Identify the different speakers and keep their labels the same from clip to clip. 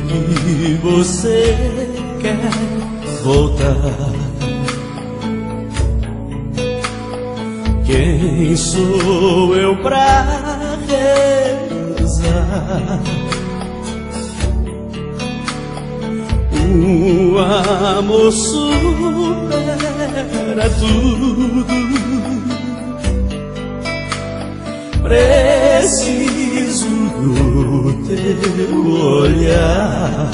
Speaker 1: que você quer voltar. Quem sou eu pra rezar? O amor supera tudo. Preciso do teu olhar.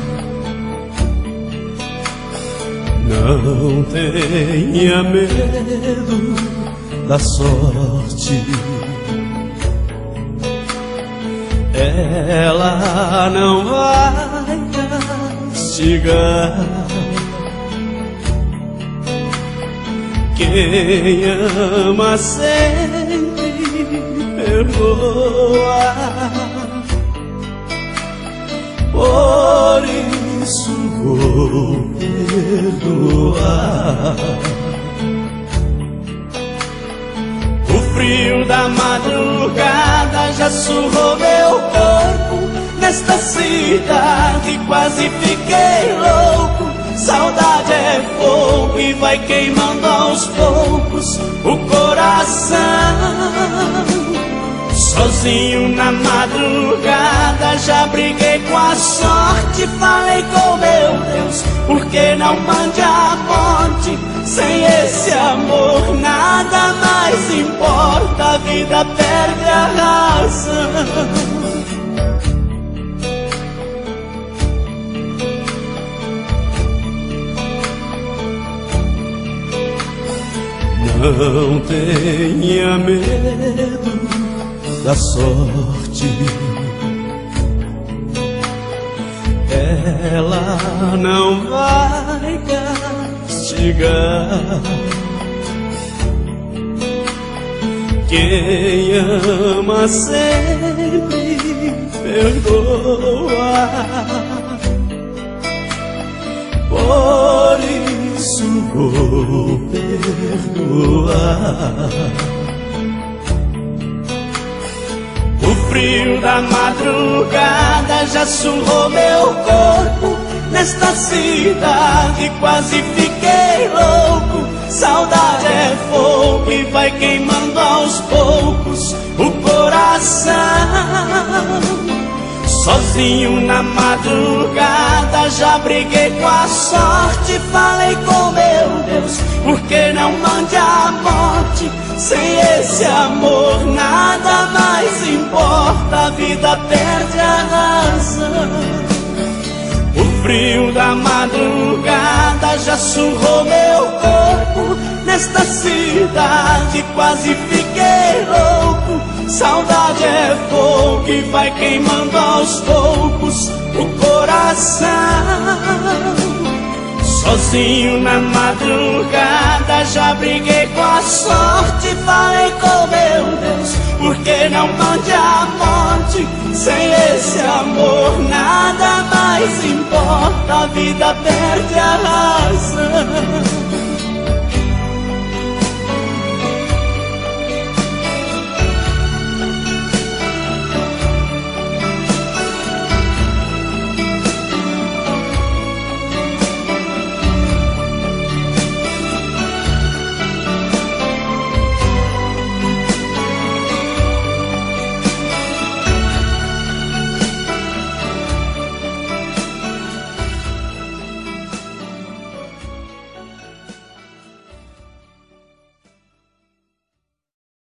Speaker 1: Não tenha medo da sorte. Ela não vai castigar. Quem ama sempre perdoa. Por isso vou perdoar. O frio da madrugada já surrou meu corpo. Nesta cidade quase fiquei louco. Saudade é fogo e vai queimando aos poucos o coração. Sozinho na madrugada já briguei com a sorte. Falei com meu Deus, por que não mande a morte? Sem esse amor nada mais importa. A vida perde a razão. Não tenha medo da sorte. Ela não vai castigar. Quem ama sempre perdoa. Por isso vou perdoar. O frio da madrugada já surrou meu corpo. Nesta cidade quase fiquei louco. Saudade é fogo e vai queimando aos poucos o coração. Sozinho na madrugada já briguei com a sorte. Falei com meu Deus, por que não mande a morte? Sem esse amor nada mais importa. A vida perde a razão. O frio da madrugada já surrou meu corpo. Nesta cidade quase fiquei louco. Saudade é fogo que vai queimando aos poucos o coração. Sozinho na madrugada já briguei com a sorte. Falei com meu Deus, por que não mande a morte? Sem esse amor nada mais importa. A vida perde a razão.